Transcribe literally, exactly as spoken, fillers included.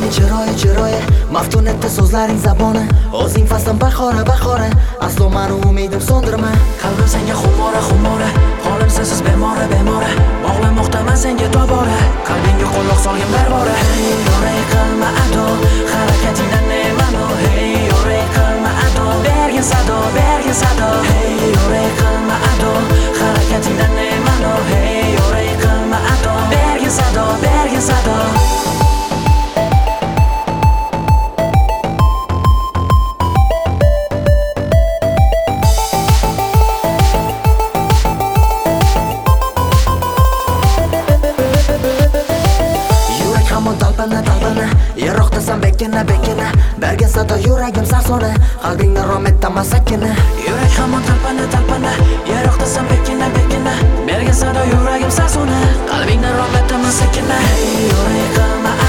chiroyi chiroyi maftun etdi so'zlaring zaboni o'zing faslim bahora bahora aslo meni umidim so'ndirma qalbim senga xumora xumora holim sensiz bemora bemora bog'lamoqdaman senga tobora qalbingga qo'lloq solgin barbora hey yo'rey qilma ado harakatingdan nemano hey yo'rey qilma ado bergin sado bergin sado hey yo'rey qilma ado harakatingdan nemano hey yo'rey qilma ado bergin sado bergin sado talpana talpana yiroqdasan bekina bekina bergin sado yuragim sarsona qalbingni rom etaman sakina yurak hamon talpana talpana yiroqdasan bekina bekina bergin sado yuragim sarsona qalbingni rom etaman sakina hey yo'rey qilma